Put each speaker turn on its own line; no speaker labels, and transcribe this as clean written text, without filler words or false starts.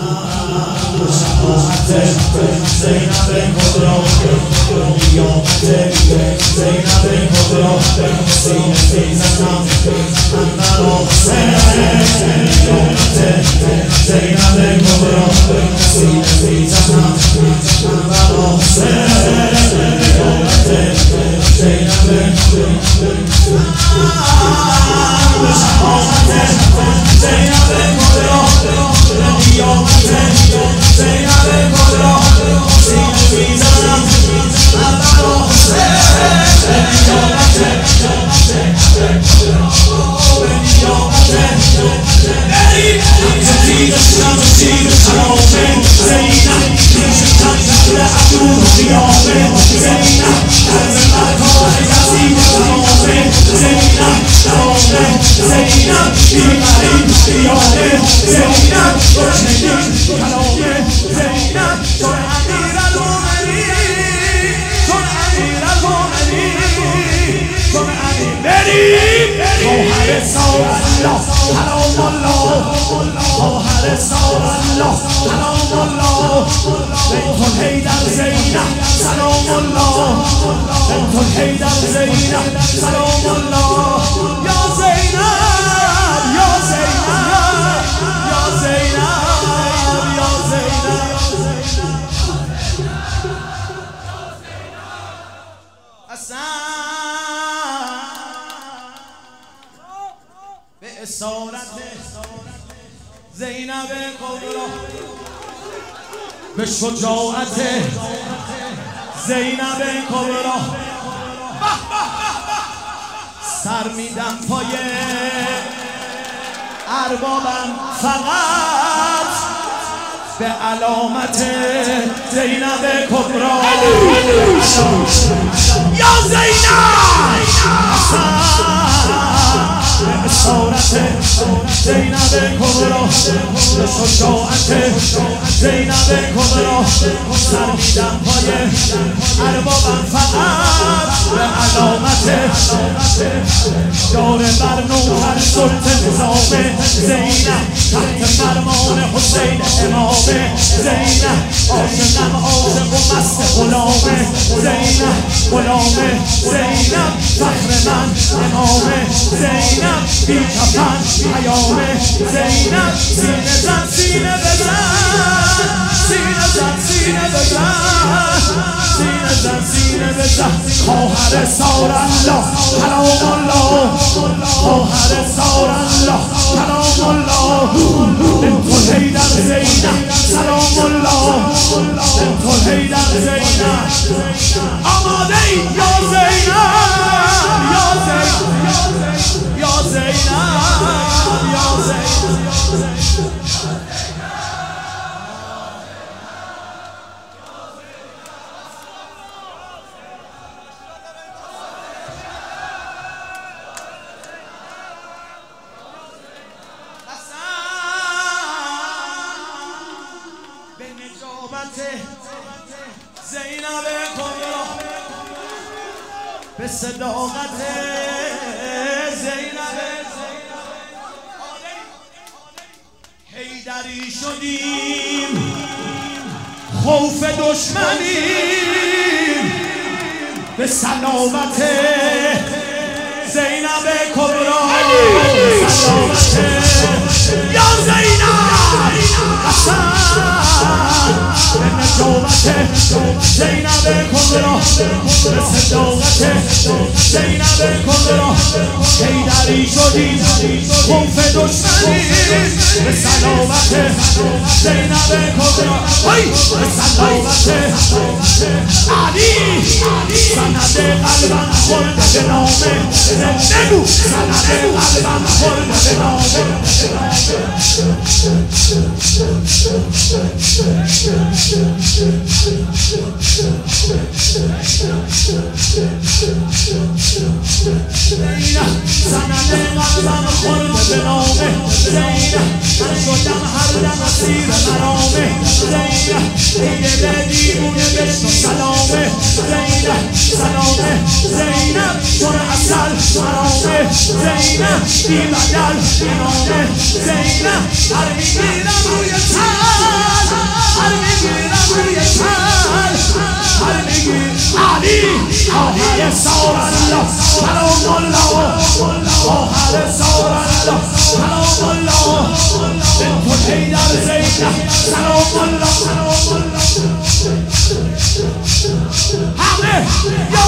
شفاعت زینب کبرا قیامت زینب کبرا سینه خیزتم اندر حسین قیامت زینب کبرا سینه خیزتم اندر حسین قیامت زینب شفاعت زینب کبرا قیامت زینب کبرا سینه خیزتم اندر حسین قیامت زینب کبرا به شجاعت زینب کبرا سر میدم پای اربابم فقط به علامت زینب کبرا یا زینب اسارت زینب کبرا به شجاعت زینب کبرا سر میدم پای اربابم فقط به علامت دار بر نوحر سلط نظام زینب تحت فرمان حسین امام زینب عاشقم عاشق و مست غلام زینب غلام زینب فخر من امام زینب بی کفن پیام زینب سینه زن سینه بزن سینه زن سینه بزن سینه زن سینه بزن خواهر سار الله کلام الله خواهر سار الله کلام الله بنت حیدر زینب سلام الله بنت حیدر زینب آماده ای یا زینب یا زینب یا زینب یا زینب به نجابت زینب کبرا به صداقت زینب حیدری شدیم خوف دشمنیم به سلامت زینب کبرا سلامت یا زینب به نجابت زینب کبرا به صداقت زینب کبرا حیدری شدیم خوف دشمنیم به سلامت زینب کبرا به سلامت علی سند قلبم خورده به نامه نگو سند قلبم خورده به نامه سند قلبم خورده به نامه زینب من شدم هر دم اسیر مرامه زینب دیگه دیوونه بشنو سلامه زینب سلامه زینب چون اصل مرامه زینب بی بدل امامه زینب هر میگیرم روی تن آخر سال الله سلام الله آخر سال الله سلام الله بنت حیدر زینب سلام الله همه